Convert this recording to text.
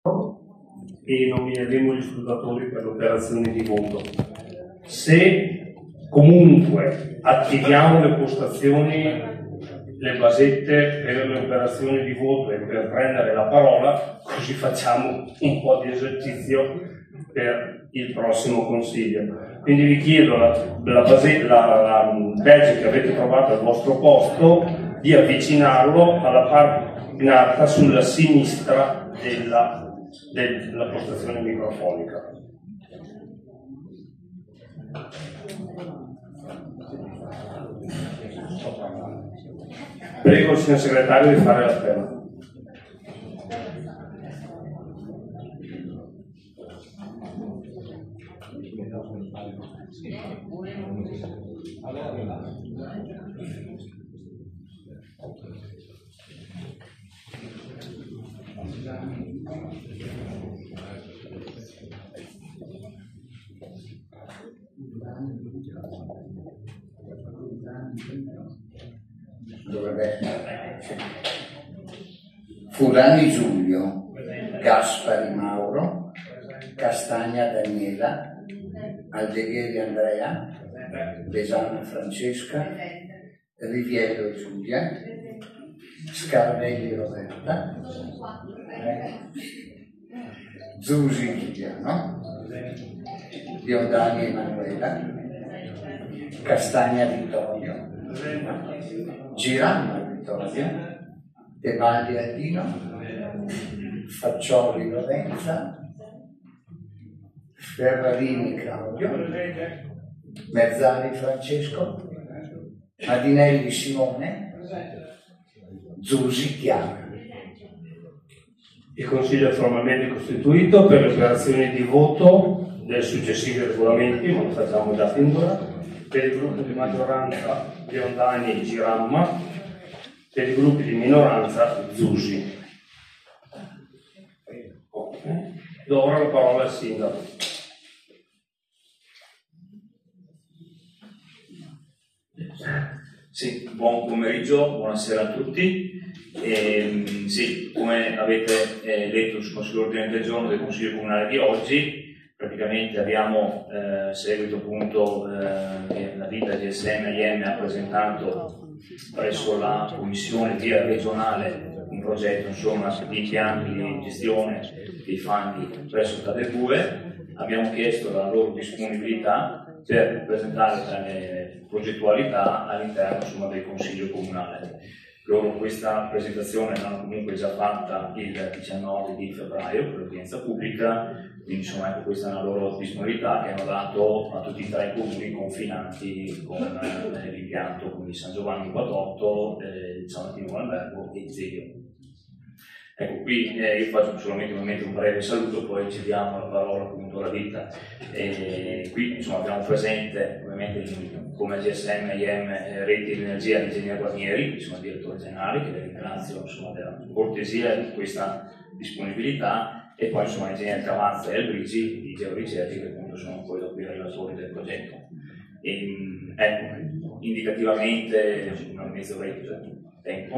e nomineremo gli scrutatori per le operazioni di voto. Se comunque attiviamo le postazioni, le basette per le operazioni di voto e per prendere la parola, così facciamo un po' di esercizio per il prossimo consiglio. Quindi vi chiedo la badge che avete trovato al vostro posto di avvicinarlo alla parte in alta sulla sinistra della postazione microfonica. Prego il signor segretario di fare l'appello. Dovrebbe Furlani Giulio, Gaspari Mauro, Castagna Daniela, Aldegheri Andrea, Besana Francesca, Riviero Giulia, Scarabelli Roberta, Zusi Giuliano, Biondani Emanuela, Castagna Vittorio, Giramma Vittorio, Tebaldi Aldino, Faccioli Lorenza, Ferrarini Claudio, Merzani Francesco, Madinelli Simone, Zusi Chiara. Il Consiglio è formalmente costituito per le operazioni di voto dei successivi regolamenti, ma lo facciamo già fin d'ora. Per il gruppo di maggioranza Biondani e Giramma, per i gruppi di minoranza Zusi. Okay. Do ora la parola al sindaco. Sì, buon pomeriggio, buonasera a tutti. Sì, come avete letto sull'ordine del giorno del Consiglio Comunale di oggi, praticamente abbiamo seguito appunto che la ditta GSM-IM ha presentato presso la Commissione Via Regionale un progetto di piani di gestione dei fanghi presso Tadebue. Abbiamo chiesto la loro disponibilità per presentare tale progettualità all'interno del Consiglio Comunale. Loro questa presentazione l'hanno comunque già fatta il 19 di febbraio per l'udienza pubblica, quindi insomma ecco, questa è una loro disponibilità che hanno dato a tutti e tre i comuni confinanti con l'impianto, quindi San Giovanni Quatotto, San Martino Albergo e Zio. Ecco, qui io faccio solamente un breve saluto, poi ci diamo la parola appunto alla ditta. Qui insomma abbiamo presente ovviamente come GSM, IM, Reti di Energia l'ingegner Guarnieri, insomma direttore generale, che ringrazio insomma della cortesia di questa disponibilità, e poi insomma l'ingegner Cavazza e Albrigi di Georicerchi, che appunto sono poi dopo i relatori del progetto. Ecco, indicativamente una mezzo tempo